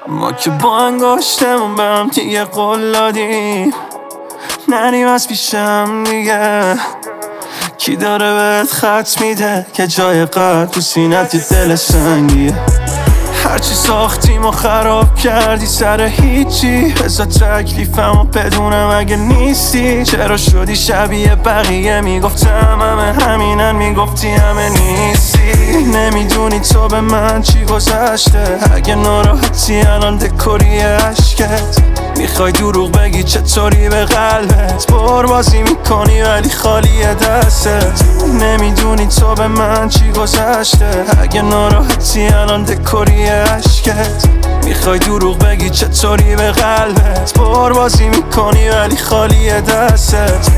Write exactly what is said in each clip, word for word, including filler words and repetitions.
ما که با انگاشتمون به هم دیگه قول دادیم نریم از پیشم دیگه. کی داره بهت خط میده که جای قلب تو سینت دل سنگیه؟ هرچی ساختیم و خراب کردی سر هیچی. بذار تکلیفمو بدونم اگه نیستی. چرا شدی شبیه بقیه؟ میگفتم همه همینن، میگفتی همه نیستی. نمیدونی تو به من چی گذشته. اگه ناراحتی الان دکوری عشقت. میخوای دروغ بگی چطوری به قلبت. پربازی میکنی ولی خالی دستت. نمیدونی تو به من چی گذشته. اگه ناراحتی الان دکوری عشقت. میخوای دروغ بگی چطوری به قلبت. پربازی میکنی ولی خالی دستت.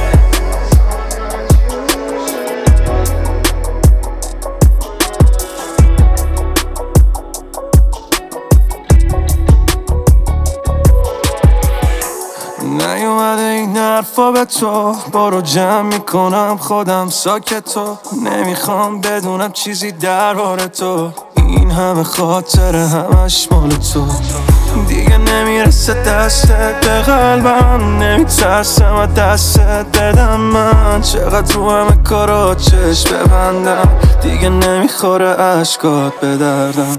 نیومده این حرفا به تو. برو جمع میکنم خودم ساکتو. نمیخوام بدونم چیزی درباره تو. این همه خاطره همش مال تو. دیگه نمیرسه دستت به قلبم. نمیترسم و دستت بدم من. چقدر رو همه کارا چشم ببندم. دیگه نمیخوره عشقات به دردم.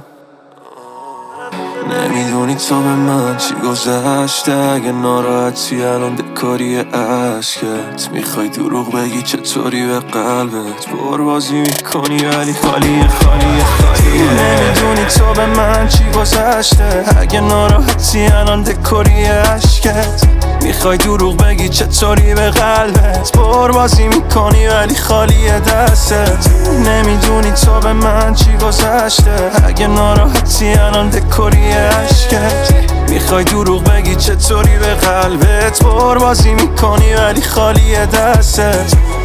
نمیدونی تو به من چی گذشته. اگه ناراحتی الان دکاری عشقت. میخوای دروغ بگی چطوری به قلبت. پربازی میکنی ولی خالی خالی خالی. نمیدونی تو به من چی گذشته. اگه ناراحتی الان دکاری عشقت. میخوای دروغ بگی چطوری به قلبت. پربازی میکنی ولی خالی دستت. نمیدونی تو به من چی گذشته. اگه ناراحتی الان دکوری عشقت. میخوای دروغ بگی چطوری به قلبت. پربازی میکنی ولی خالی دستت.